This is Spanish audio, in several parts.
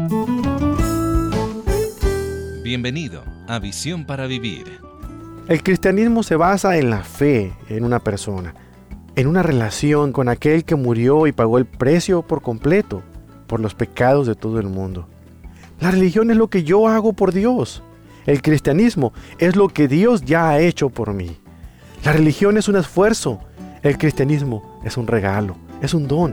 Bienvenido a Visión para Vivir. El cristianismo se basa en la fe en una persona, en una relación con aquel que murió y pagó el precio por completo por los pecados de todo el mundo. La religión es lo que yo hago por Dios. El cristianismo es lo que Dios ya ha hecho por mí. La religión es un esfuerzo. El cristianismo es un regalo, es un don.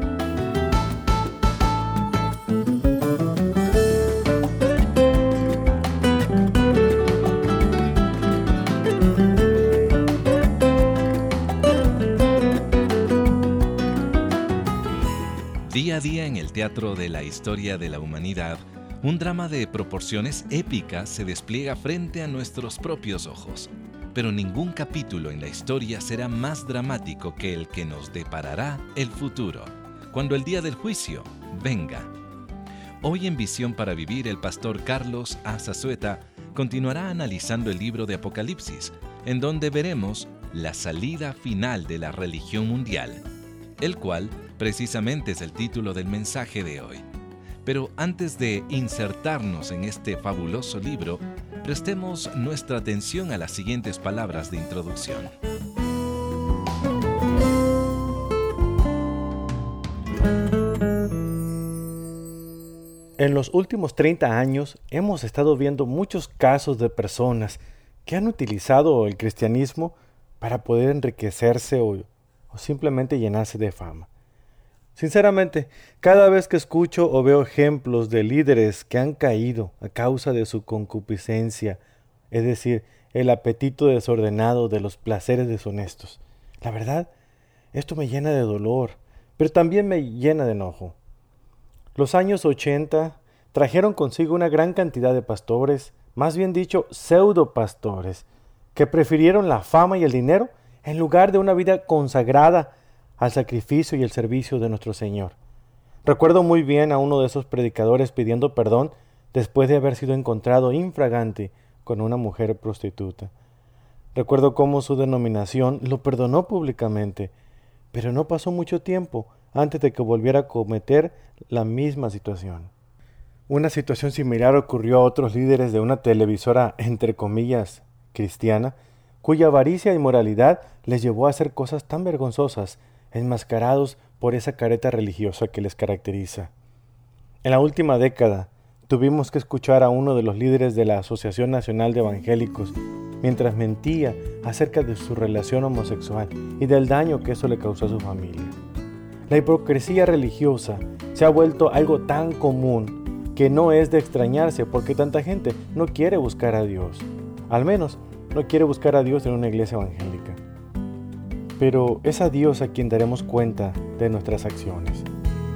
Día a día en el teatro de la historia de la humanidad, un drama de proporciones épicas se despliega frente a nuestros propios ojos. Pero ningún capítulo en la historia será más dramático que el que nos deparará el futuro, cuando el día del juicio venga. Hoy en Visión para Vivir, el pastor Carlos A. Zazueta continuará analizando el libro de Apocalipsis, en donde veremos la salida final de la religión mundial, el cual precisamente es el título del mensaje de hoy. Pero antes de insertarnos en este fabuloso libro, prestemos nuestra atención a las siguientes palabras de introducción. En los últimos 30 años hemos estado viendo muchos casos de personas que han utilizado el cristianismo para poder enriquecerse o simplemente llenarse de fama. Sinceramente, cada vez que escucho o veo ejemplos de líderes que han caído a causa de su concupiscencia, es decir, el apetito desordenado de los placeres deshonestos, la verdad, esto me llena de dolor, pero también me llena de enojo. Los años 80 trajeron consigo una gran cantidad de pastores, más bien dicho, pseudopastores, que prefirieron la fama y el dinero en lugar de una vida consagrada al sacrificio y el servicio de nuestro Señor. Recuerdo muy bien a uno de esos predicadores pidiendo perdón después de haber sido encontrado infragante con una mujer prostituta. Recuerdo cómo su denominación lo perdonó públicamente, pero no pasó mucho tiempo antes de que volviera a cometer la misma situación. Una situación similar ocurrió a otros líderes de una televisora, entre comillas, cristiana, cuya avaricia e inmoralidad les llevó a hacer cosas tan vergonzosas, enmascarados por esa careta religiosa que les caracteriza. En la última década, tuvimos que escuchar a uno de los líderes de la Asociación Nacional de Evangélicos mientras mentía acerca de su relación homosexual y del daño que eso le causó a su familia. La hipocresía religiosa se ha vuelto algo tan común que no es de extrañarse porque tanta gente no quiere buscar a Dios. Al menos no quiere buscar a Dios en una iglesia evangélica. Pero es a Dios a quien daremos cuenta de nuestras acciones.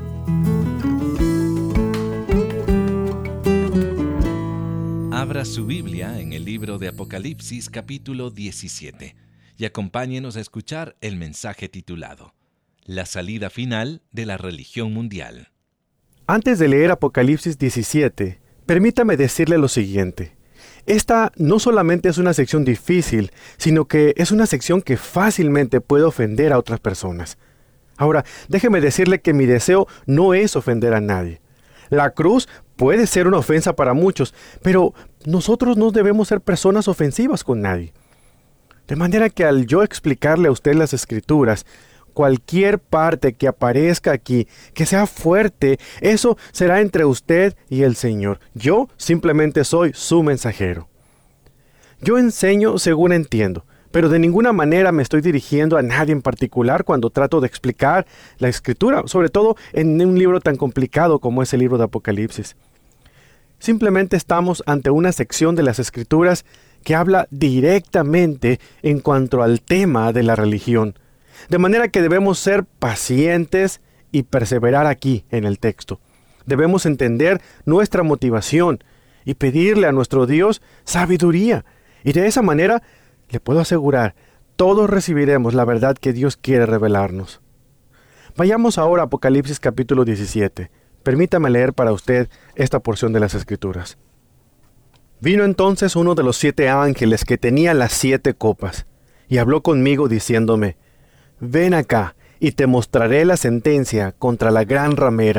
Abra su Biblia en el libro de Apocalipsis capítulo 17 y acompáñenos a escuchar el mensaje titulado La salida final de la religión mundial. Antes de leer Apocalipsis 17, permítame decirle lo siguiente. Esta no solamente es una sección difícil, sino que es una sección que fácilmente puede ofender a otras personas. Ahora, déjeme decirle que mi deseo no es ofender a nadie. La cruz puede ser una ofensa para muchos, pero nosotros no debemos ser personas ofensivas con nadie. De manera que al yo explicarle a usted las Escrituras, cualquier parte que aparezca aquí, que sea fuerte, eso será entre usted y el Señor. Yo simplemente soy su mensajero. Yo enseño según entiendo, pero de ninguna manera me estoy dirigiendo a nadie en particular cuando trato de explicar la Escritura, sobre todo en un libro tan complicado como es el libro de Apocalipsis. Simplemente estamos ante una sección de las Escrituras que habla directamente en cuanto al tema de la religión. De manera que debemos ser pacientes y perseverar aquí en el texto. Debemos entender nuestra motivación y pedirle a nuestro Dios sabiduría. Y de esa manera, le puedo asegurar, todos recibiremos la verdad que Dios quiere revelarnos. Vayamos ahora a Apocalipsis capítulo 17. Permítame leer para usted esta porción de las Escrituras. Vino entonces uno de los 7 ángeles que tenía las 7 copas, y habló conmigo diciéndome: Ven acá, y te mostraré la sentencia contra la gran ramera,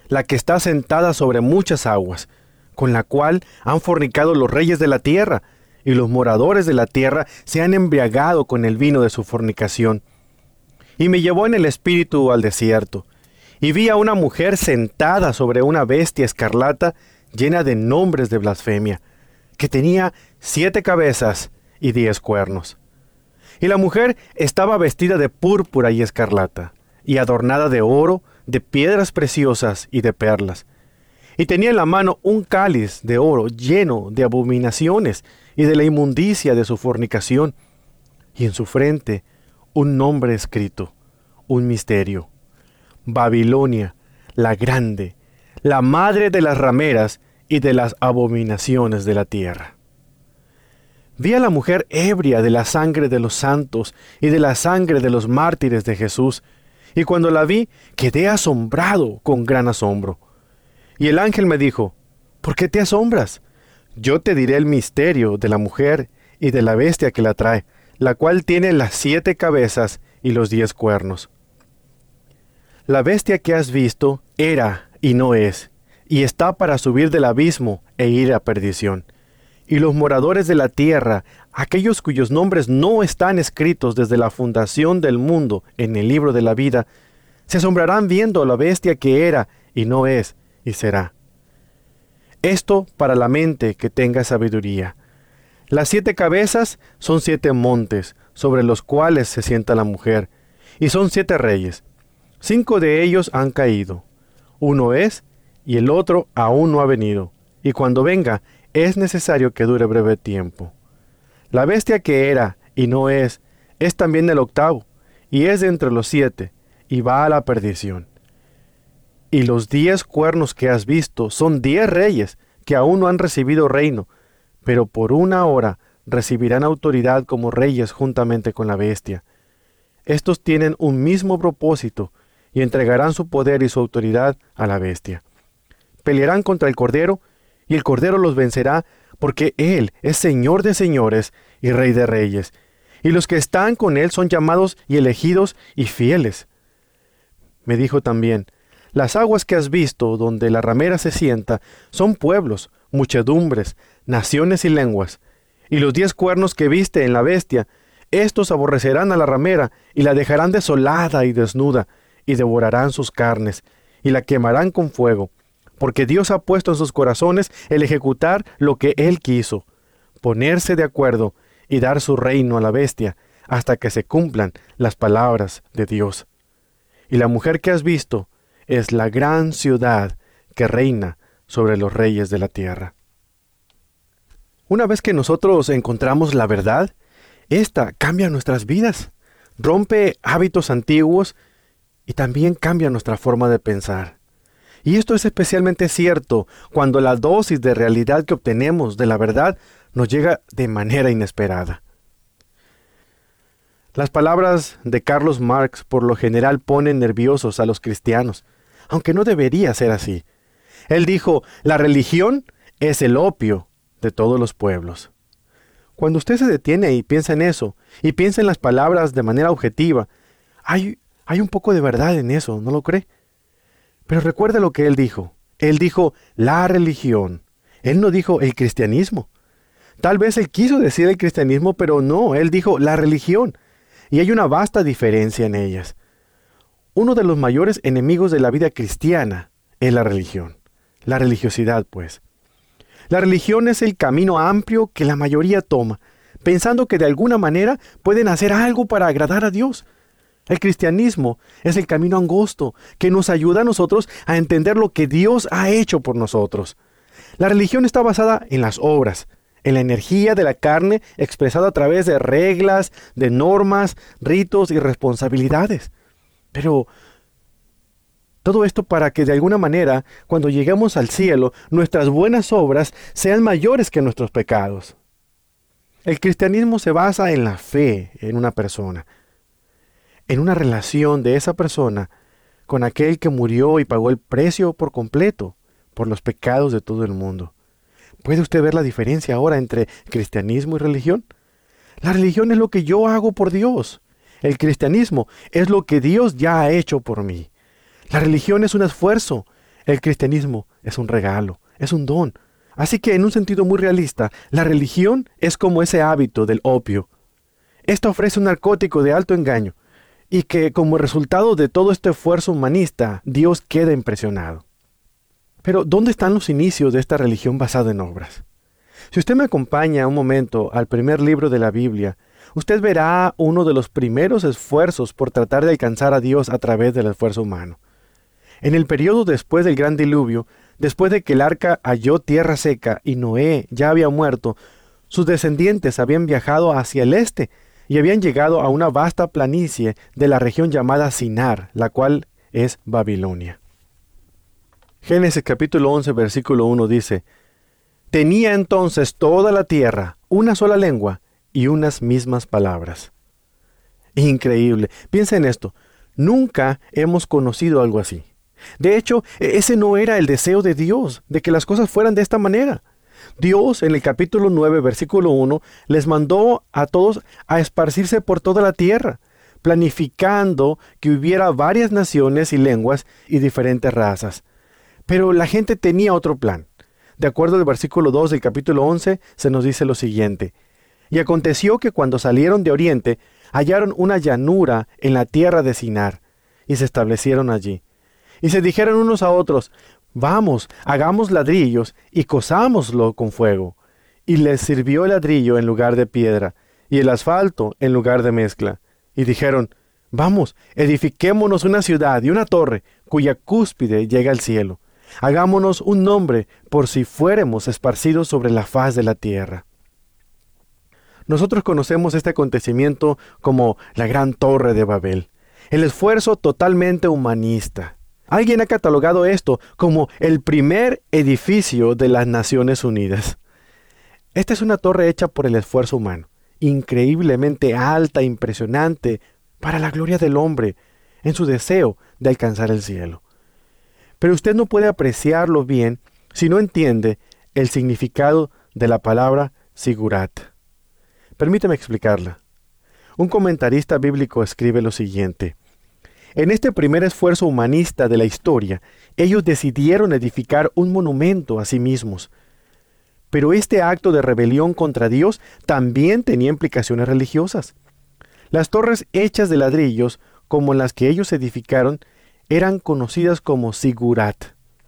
la que está sentada sobre muchas aguas, con la cual han fornicado los reyes de la tierra, y los moradores de la tierra se han embriagado con el vino de su fornicación. Y me llevó en el espíritu al desierto, y vi a una mujer sentada sobre una bestia escarlata llena de nombres de blasfemia, que tenía 7 cabezas y 10 cuernos. Y la mujer estaba vestida de púrpura y escarlata, y adornada de oro, de piedras preciosas y de perlas. Y tenía en la mano un cáliz de oro lleno de abominaciones y de la inmundicia de su fornicación, y en su frente un nombre escrito, un misterio: Babilonia, la grande, la madre de las rameras y de las abominaciones de la tierra. Vi a la mujer ebria de la sangre de los santos y de la sangre de los mártires de Jesús, y cuando la vi, quedé asombrado con gran asombro. Y el ángel me dijo: ¿por qué te asombras? Yo te diré el misterio de la mujer y de la bestia que la trae, la cual tiene las 7 cabezas y los 10 cuernos. La bestia que has visto era y no es, y está para subir del abismo e ir a perdición. Y los moradores de la tierra, aquellos cuyos nombres no están escritos desde la fundación del mundo en el libro de la vida, se asombrarán viendo a la bestia que era y no es y será. Esto para la mente que tenga sabiduría. Las 7 cabezas son 7 montes sobre los cuales se sienta la mujer, y son 7 reyes. 5 de ellos han caído. Uno es, y el otro aún no ha venido, y cuando venga es necesario que dure breve tiempo. La bestia que era y no es también el 8º, y es de entre los 7, y va a la perdición. Y los 10 cuernos que has visto son 10 reyes que aún no han recibido reino, pero por 1 hora recibirán autoridad como reyes juntamente con la bestia. Estos tienen un mismo propósito, y entregarán su poder y su autoridad a la bestia. Pelearán contra el Cordero, y el Cordero los vencerá, porque Él es Señor de señores y Rey de reyes, y los que están con Él son llamados y elegidos y fieles. Me dijo también: las aguas que has visto, donde la ramera se sienta, son pueblos, muchedumbres, naciones y lenguas. Y los 10 cuernos que viste en la bestia, estos aborrecerán a la ramera, y la dejarán desolada y desnuda, y devorarán sus carnes, y la quemarán con fuego, porque Dios ha puesto en sus corazones el ejecutar lo que Él quiso, ponerse de acuerdo y dar su reino a la bestia, hasta que se cumplan las palabras de Dios. Y la mujer que has visto es la gran ciudad que reina sobre los reyes de la tierra. Una vez que nosotros encontramos la verdad, esta cambia nuestras vidas, rompe hábitos antiguos y también cambia nuestra forma de pensar. Y esto es especialmente cierto cuando la dosis de realidad que obtenemos de la verdad nos llega de manera inesperada. Las palabras de Carlos Marx por lo general ponen nerviosos a los cristianos, aunque no debería ser así. Él dijo: la religión es el opio de todos los pueblos. Cuando usted se detiene y piensa en eso, y piensa en las palabras de manera objetiva, hay un poco de verdad en eso, ¿no lo cree? Pero recuerda lo que él dijo. Él dijo la religión. Él no dijo el cristianismo. Tal vez él quiso decir el cristianismo, pero no, él dijo la religión. Y hay una vasta diferencia en ellas. Uno de los mayores enemigos de la vida cristiana es la religión. La religiosidad, pues. La religión es el camino amplio que la mayoría toma, pensando que de alguna manera pueden hacer algo para agradar a Dios. El cristianismo es el camino angosto que nos ayuda a nosotros a entender lo que Dios ha hecho por nosotros. La religión está basada en las obras, en la energía de la carne expresada a través de reglas, de normas, ritos y responsabilidades. Pero todo esto para que de alguna manera, cuando lleguemos al cielo, nuestras buenas obras sean mayores que nuestros pecados. El cristianismo se basa en la fe en una persona, en una relación de esa persona con aquel que murió y pagó el precio por completo por los pecados de todo el mundo. ¿Puede usted ver la diferencia ahora entre cristianismo y religión? La religión es lo que yo hago por Dios. El cristianismo es lo que Dios ya ha hecho por mí. La religión es un esfuerzo. El cristianismo es un regalo, es un don. Así que en un sentido muy realista, la religión es como ese hábito del opio. Esta ofrece un narcótico de alto engaño y que como resultado de todo este esfuerzo humanista, Dios queda impresionado. Pero, ¿dónde están los inicios de esta religión basada en obras? Si usted me acompaña un momento al primer libro de la Biblia, usted verá uno de los primeros esfuerzos por tratar de alcanzar a Dios a través del esfuerzo humano. En el periodo después del gran diluvio, después de que el arca halló tierra seca y Noé ya había muerto, sus descendientes habían viajado hacia el este y habían llegado a una vasta planicie de la región llamada Sinar, la cual es Babilonia. Génesis capítulo 11, versículo 1 dice: «Tenía entonces toda la tierra una sola lengua y unas mismas palabras». Increíble. Piensa en esto. Nunca hemos conocido algo así. De hecho, ese no era el deseo de Dios, de que las cosas fueran de esta manera. Dios, en el capítulo 9, versículo 1, les mandó a todos a esparcirse por toda la tierra, planificando que hubiera varias naciones y lenguas y diferentes razas. Pero la gente tenía otro plan. De acuerdo al versículo 2 del capítulo 11, se nos dice lo siguiente: «Y aconteció que cuando salieron de oriente, hallaron una llanura en la tierra de Sinar, y se establecieron allí. Y se dijeron unos a otros: Vamos, hagamos ladrillos y cosámoslo con fuego. Y les sirvió el ladrillo en lugar de piedra, y el asfalto en lugar de mezcla. Y dijeron: Vamos, edifiquémonos una ciudad y una torre, cuya cúspide llega al cielo. Hagámonos un nombre, por si fuéremos esparcidos sobre la faz de la tierra». Nosotros conocemos este acontecimiento como la Gran Torre de Babel, el esfuerzo totalmente humanista. Alguien ha catalogado esto como el primer edificio de las Naciones Unidas. Esta es una torre hecha por el esfuerzo humano, increíblemente alta e impresionante para la gloria del hombre, en su deseo de alcanzar el cielo. Pero usted no puede apreciarlo bien si no entiende el significado de la palabra sigurat. Permítame explicarla. Un comentarista bíblico escribe lo siguiente: «En este primer esfuerzo humanista de la historia, ellos decidieron edificar un monumento a sí mismos. Pero este acto de rebelión contra Dios también tenía implicaciones religiosas. Las torres hechas de ladrillos, como las que ellos edificaron, eran conocidas como sigurat.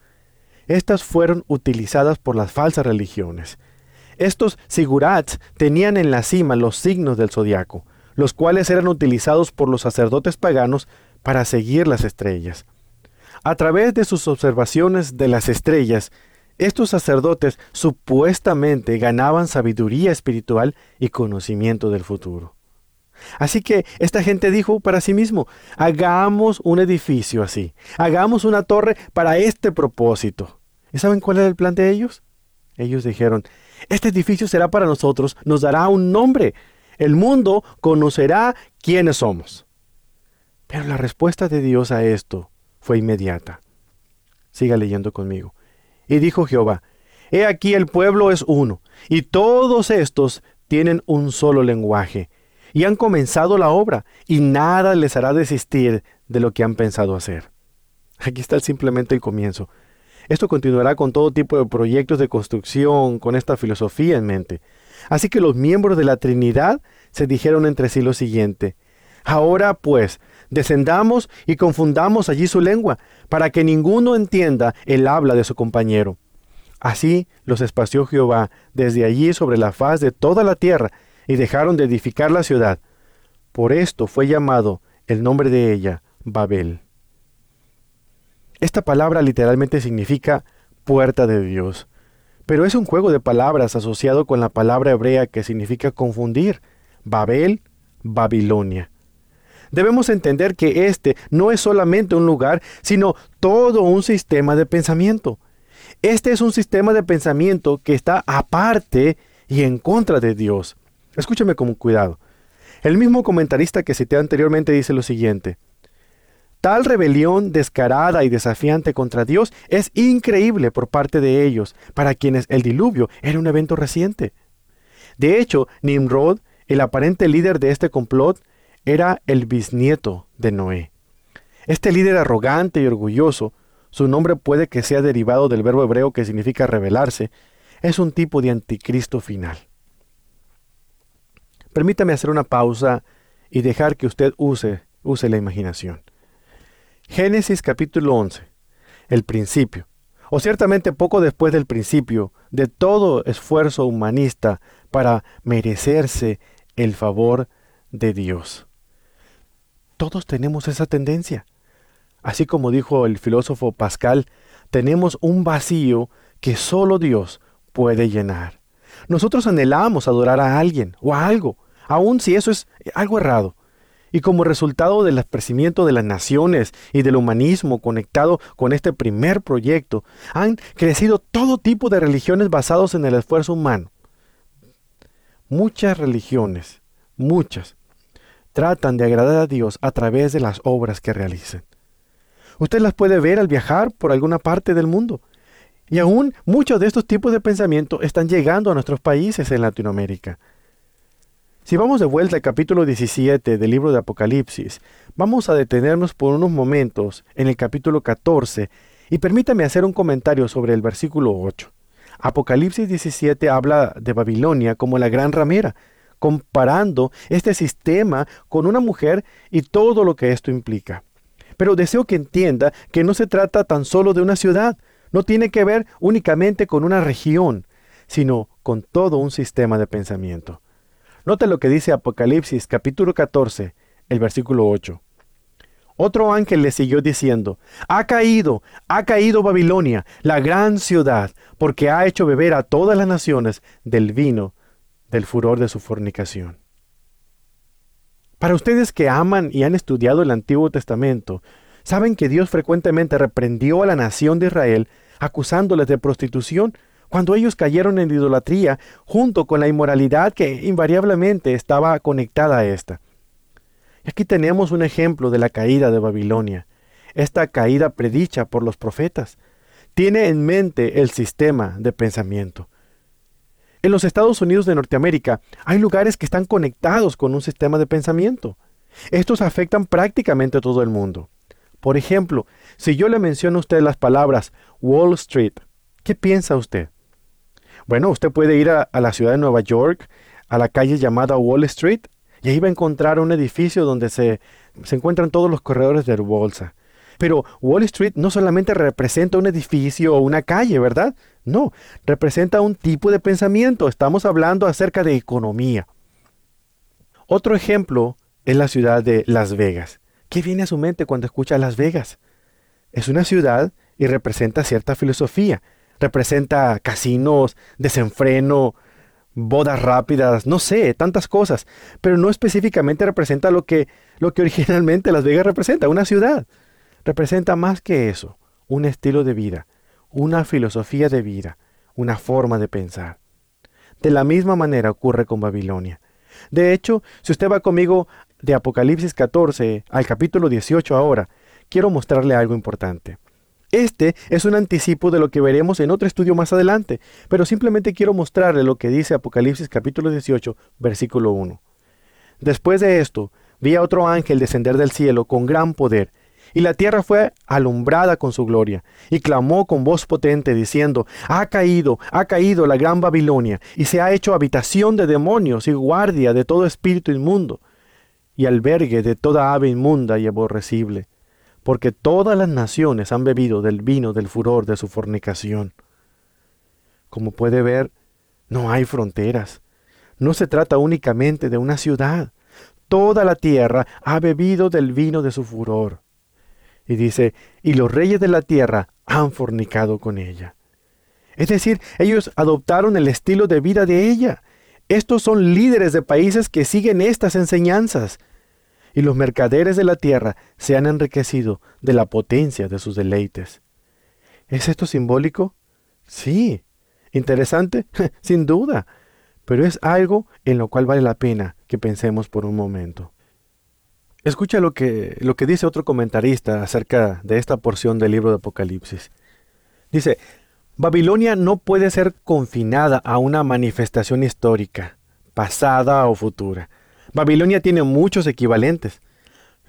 Estas fueron utilizadas por las falsas religiones. Estos sigurats tenían en la cima los signos del zodiaco, los cuales eran utilizados por los sacerdotes paganos para seguir las estrellas. A través de sus observaciones de las estrellas, estos sacerdotes supuestamente ganaban sabiduría espiritual y conocimiento del futuro. Así que esta gente dijo para sí mismo: hagamos un edificio así, hagamos una torre para este propósito. ¿Y saben cuál era el plan de ellos? Ellos dijeron: este edificio será para nosotros, nos dará un nombre. El mundo conocerá quiénes somos. Pero la respuesta de Dios a esto fue inmediata. Siga leyendo conmigo. Y dijo Jehová: he aquí el pueblo es uno, y todos estos tienen un solo lenguaje, y han comenzado la obra, y nada les hará desistir de lo que han pensado hacer. Aquí está simplemente el comienzo. Esto continuará con todo tipo de proyectos de construcción, con esta filosofía en mente. Así que los miembros de la Trinidad se dijeron entre sí lo siguiente: ahora pues, descendamos y confundamos allí su lengua, para que ninguno entienda el habla de su compañero. Así los esparció Jehová desde allí sobre la faz de toda la tierra, y dejaron de edificar la ciudad. Por esto fue llamado el nombre de ella Babel. Esta palabra literalmente significa puerta de Dios, pero es un juego de palabras asociado con la palabra hebrea que significa confundir: Babel, Babilonia. Debemos entender que este no es solamente un lugar, sino todo un sistema de pensamiento. Este es un sistema de pensamiento que está aparte y en contra de Dios. Escúcheme con cuidado. El mismo comentarista que cité anteriormente dice lo siguiente: tal rebelión descarada y desafiante contra Dios es increíble por parte de ellos, para quienes el diluvio era un evento reciente. De hecho, Nimrod, el aparente líder de este complot, era el bisnieto de Noé. Este líder arrogante y orgulloso su nombre puede que sea derivado del verbo hebreo que significa revelarse, es un tipo de anticristo final. Permítame hacer una pausa y dejar que usted use la imaginación. Génesis capítulo 11, el principio, o ciertamente poco después del principio de todo esfuerzo humanista para merecerse el favor de Dios. Todos tenemos esa tendencia. Así como dijo el filósofo Pascal, tenemos un vacío que solo Dios puede llenar. Nosotros anhelamos adorar a alguien o a algo, aun si eso es algo errado. Y como resultado del esparcimiento de las naciones y del humanismo conectado con este primer proyecto, han crecido todo tipo de religiones basadas en el esfuerzo humano. Muchas religiones, tratan de agradar a Dios a través de las obras que realicen. Usted las puede ver al viajar por alguna parte del mundo. Y aún muchos de estos tipos de pensamiento están llegando a nuestros países en Latinoamérica. Si vamos de vuelta al capítulo 17 del libro de Apocalipsis, vamos a detenernos por unos momentos en el capítulo 14 y permítame hacer un comentario sobre el versículo 8. Apocalipsis 17 habla de Babilonia como la gran ramera, comparando este sistema con una mujer y todo lo que esto implica. Pero deseo que entienda que no se trata tan solo de una ciudad, no tiene que ver únicamente con una región, sino con todo un sistema de pensamiento. Nota lo que dice Apocalipsis capítulo 14, el versículo 8. Otro ángel le siguió diciendo, ha caído Babilonia, la gran ciudad, porque ha hecho beber a todas las naciones del vino del furor de su fornicación. Para ustedes que aman y han estudiado el Antiguo Testamento, saben que Dios frecuentemente reprendió a la nación de Israel acusándoles de prostitución cuando ellos cayeron en idolatría junto con la inmoralidad que invariablemente estaba conectada a esta. Y aquí tenemos un ejemplo de la caída de Babilonia. Esta caída predicha por los profetas tiene en mente el sistema de pensamiento. En los Estados Unidos de Norteamérica hay lugares que están conectados con un sistema de pensamiento. Estos afectan prácticamente a todo el mundo. Por ejemplo, si yo le menciono a usted las palabras Wall Street, ¿qué piensa usted? Bueno, usted puede ir a la ciudad de Nueva York, a la calle llamada Wall Street, y ahí va a encontrar un edificio donde se encuentran todos los corredores de bolsa. Pero Wall Street no solamente representa un edificio o una calle, ¿verdad? No, representa un tipo de pensamiento. Estamos hablando acerca de economía. Otro ejemplo es la ciudad de Las Vegas. ¿Qué viene a su mente cuando escucha Las Vegas? Es una ciudad y representa cierta filosofía. Representa casinos, desenfreno, bodas rápidas, no sé, tantas cosas. Pero no específicamente representa lo que originalmente Las Vegas representa, una ciudad. Representa más que eso, un estilo de vida, una filosofía de vida, una forma de pensar. De la misma manera ocurre con Babilonia. De hecho, si usted va conmigo de Apocalipsis 14 al capítulo 18 ahora, quiero mostrarle algo importante. Este es un anticipo de lo que veremos en otro estudio más adelante, pero simplemente quiero mostrarle lo que dice Apocalipsis capítulo 18, versículo 1. Después de esto, vi a otro ángel descender del cielo con gran poder, y la tierra fue alumbrada con su gloria, y clamó con voz potente diciendo, ha caído la gran Babilonia, y se ha hecho habitación de demonios y guardia de todo espíritu inmundo, y albergue de toda ave inmunda y aborrecible, porque todas las naciones han bebido del vino del furor de su fornicación. Como puede ver, no hay fronteras. No se trata únicamente de una ciudad. Toda la tierra ha bebido del vino de su furor. Y dice, y los reyes de la tierra han fornicado con ella. Es decir, ellos adoptaron el estilo de vida de ella. Estos son líderes de países que siguen estas enseñanzas. Y los mercaderes de la tierra se han enriquecido de la potencia de sus deleites. ¿Es esto simbólico? Sí. ¿Interesante? Sin duda. Pero es algo en lo cual vale la pena que pensemos por un momento. Escucha lo que dice otro comentarista acerca de esta porción del libro de Apocalipsis. Dice, Babilonia no puede ser confinada a una manifestación histórica, pasada o futura. Babilonia tiene muchos equivalentes.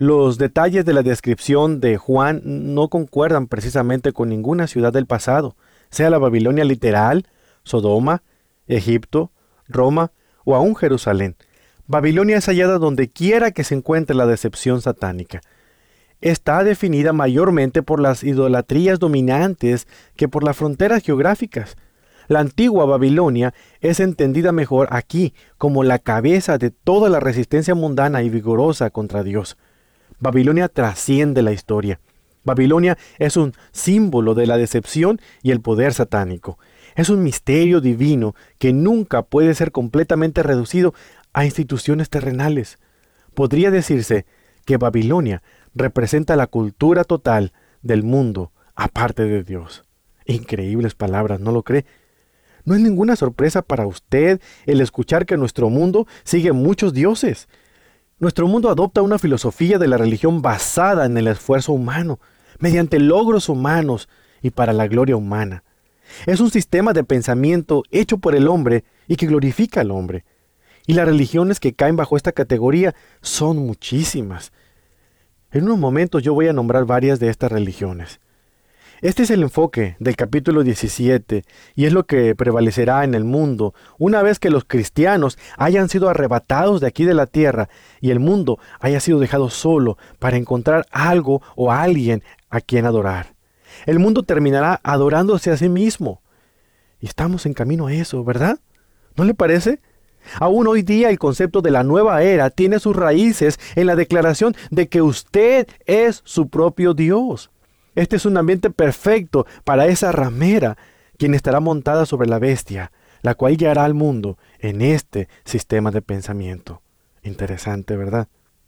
Los detalles de la descripción de Juan no concuerdan precisamente con ninguna ciudad del pasado, sea la Babilonia literal, Sodoma, Egipto, Roma o aún Jerusalén. Babilonia es hallada donde quiera que se encuentre la decepción satánica. Está definida mayormente por las idolatrías dominantes que por las fronteras geográficas. La antigua Babilonia es entendida mejor aquí como la cabeza de toda la resistencia mundana y vigorosa contra Dios. Babilonia trasciende la historia. Babilonia es un símbolo de la decepción y el poder satánico. Es un misterio divino que nunca puede ser completamente reducido a instituciones terrenales. Podría decirse que Babilonia representa la cultura total del mundo aparte de Dios. Increíbles palabras, ¿no lo cree? No es ninguna sorpresa para usted el escuchar que nuestro mundo sigue muchos dioses. Nuestro mundo adopta una filosofía de la religión basada en el esfuerzo humano, mediante logros humanos y para la gloria humana. Es un sistema de pensamiento hecho por el hombre y que glorifica al hombre. Y las religiones que caen bajo esta categoría son muchísimas. En unos momentos yo voy a nombrar varias de estas religiones. Este es el enfoque del capítulo 17 y es lo que prevalecerá en el mundo una vez que los cristianos hayan sido arrebatados de aquí de la tierra y el mundo haya sido dejado solo para encontrar algo o alguien a quien adorar. El mundo terminará adorándose a sí mismo. Y estamos en camino a eso, ¿verdad? ¿No le parece? Aún hoy día el concepto de la nueva era tiene sus raíces en la declaración de que usted es su propio Dios. Este es un ambiente perfecto para esa ramera, quien estará montada sobre la bestia, la cual guiará al mundo en este sistema de pensamiento. Interesante, ¿verdad?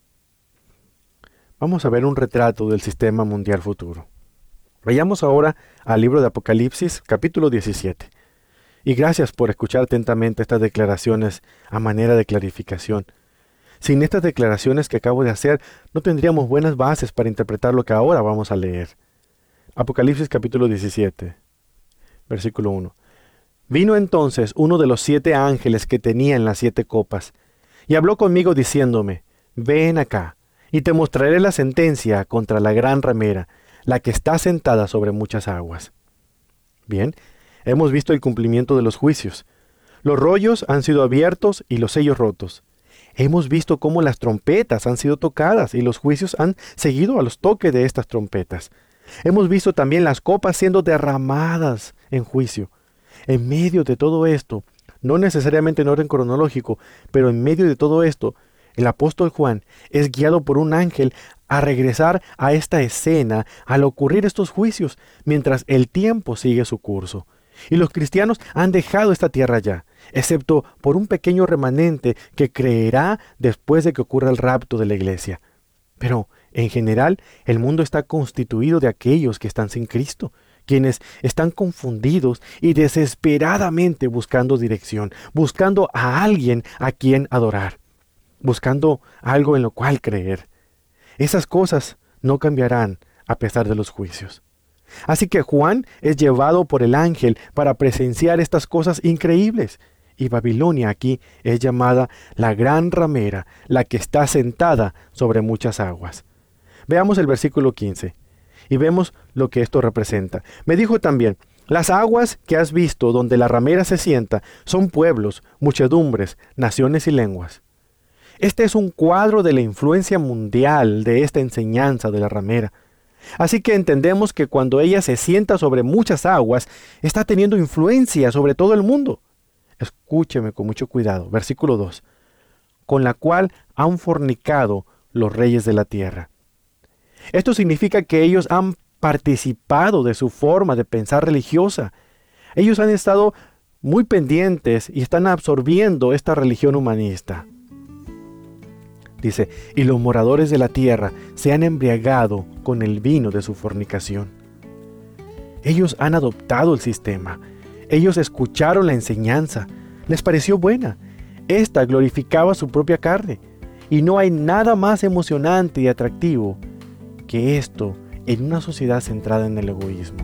Vamos a ver un retrato del sistema mundial futuro. Vayamos ahora al libro de Apocalipsis, capítulo 17. Y gracias por escuchar atentamente estas declaraciones a manera de clarificación. Sin estas declaraciones que acabo de hacer, no tendríamos buenas bases para interpretar lo que ahora vamos a leer. Apocalipsis capítulo 17, versículo 1. Vino entonces uno de los 7 ángeles que tenía en las 7 copas, y habló conmigo diciéndome, ven acá, y te mostraré la sentencia contra la gran ramera, la que está sentada sobre muchas aguas. Bien, hemos visto el cumplimiento de los juicios. Los rollos han sido abiertos y los sellos rotos. Hemos visto cómo las trompetas han sido tocadas y los juicios han seguido a los toques de estas trompetas. Hemos visto también las copas siendo derramadas en juicio. En medio de todo esto, no necesariamente en orden cronológico, pero en medio de todo esto, el apóstol Juan es guiado por un ángel a regresar a esta escena al ocurrir estos juicios, mientras el tiempo sigue su curso. Y los cristianos han dejado esta tierra ya, excepto por un pequeño remanente que creerá después de que ocurra el rapto de la iglesia. Pero, en general, el mundo está constituido de aquellos que están sin Cristo, quienes están confundidos y desesperadamente buscando dirección, buscando a alguien a quien adorar, buscando algo en lo cual creer. Esas cosas no cambiarán a pesar de los juicios. Así que Juan es llevado por el ángel para presenciar estas cosas increíbles. Y Babilonia aquí es llamada la gran ramera, la que está sentada sobre muchas aguas. Veamos el versículo 15 y vemos lo que esto representa. Me dijo también, las aguas que has visto donde la ramera se sienta son pueblos, muchedumbres, naciones y lenguas. Este es un cuadro de la influencia mundial de esta enseñanza de la ramera. Así que entendemos que cuando ella se sienta sobre muchas aguas, está teniendo influencia sobre todo el mundo. Escúcheme con mucho cuidado. Versículo 2. Con la cual han fornicado los reyes de la tierra. Esto significa que ellos han participado de su forma de pensar religiosa. Ellos han estado muy pendientes y están absorbiendo esta religión humanista. Dice, y los moradores de la tierra se han embriagado con el vino de su fornicación. Ellos han adoptado el sistema. Ellos escucharon la enseñanza. Les pareció buena. Esta glorificaba su propia carne. Y no hay nada más emocionante y atractivo que esto en una sociedad centrada en el egoísmo.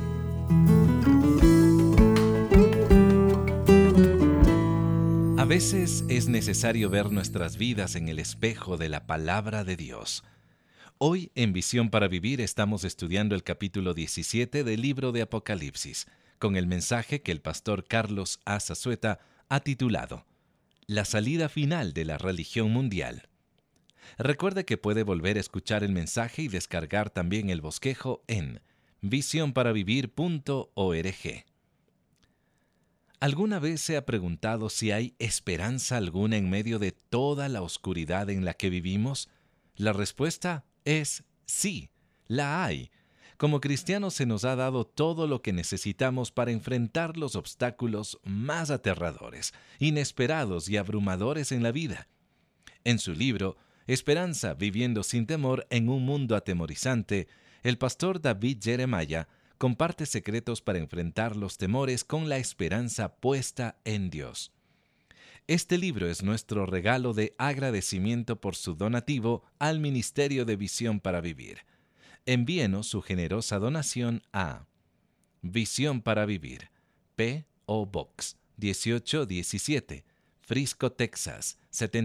A veces es necesario ver nuestras vidas en el espejo de la palabra de Dios. Hoy en Visión para Vivir estamos estudiando el capítulo 17 del libro de Apocalipsis, con el mensaje que el pastor Carlos A. Zazueta ha titulado La salida final de la religión mundial. Recuerde que puede volver a escuchar el mensaje y descargar también el bosquejo en visionparavivir.org. ¿Alguna vez se ha preguntado si hay esperanza alguna en medio de toda la oscuridad en la que vivimos? La respuesta es sí, la hay. Como cristianos se nos ha dado todo lo que necesitamos para enfrentar los obstáculos más aterradores, inesperados y abrumadores en la vida. En su libro, Esperanza viviendo sin temor en un mundo atemorizante, el pastor David Jeremiah comparte secretos para enfrentar los temores con la esperanza puesta en Dios. Este libro es nuestro regalo de agradecimiento por su donativo al Ministerio de Visión para Vivir. Envíenos su generosa donación a Visión para Vivir, P.O. Box 1817, Frisco, Texas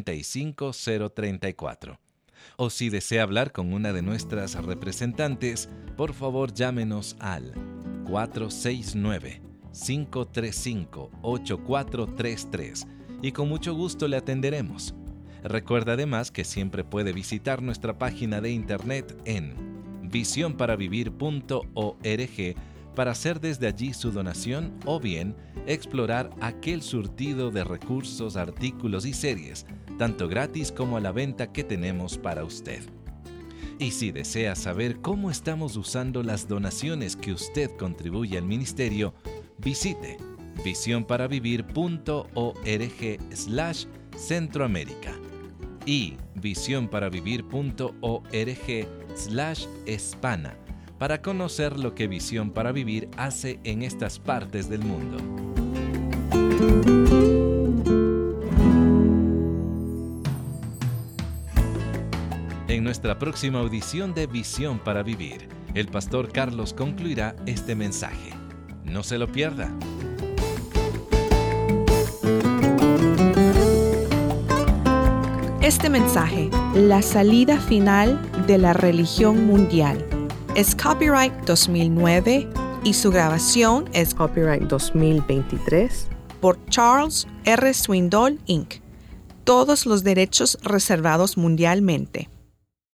75034. O si desea hablar con una de nuestras representantes, por favor llámenos al 469-535-8433 y con mucho gusto le atenderemos. Recuerda además que siempre puede visitar nuestra página de internet en visionparavivir.org para hacer desde allí su donación o bien explorar aquel surtido de recursos, artículos y series, tanto gratis como a la venta que tenemos para usted. Y si desea saber cómo estamos usando las donaciones que usted contribuye al ministerio, visite visionparavivir.org/Centroamérica y visionparavivir.org/Hispana para conocer lo que Visión para Vivir hace en estas partes del mundo. En nuestra próxima audición de Visión para Vivir, el pastor Carlos concluirá este mensaje. No se lo pierda. Este mensaje, la salida final de la religión mundial, es copyright 2009 y su grabación es copyright 2023 por Charles R. Swindoll, Inc. Todos los derechos reservados mundialmente.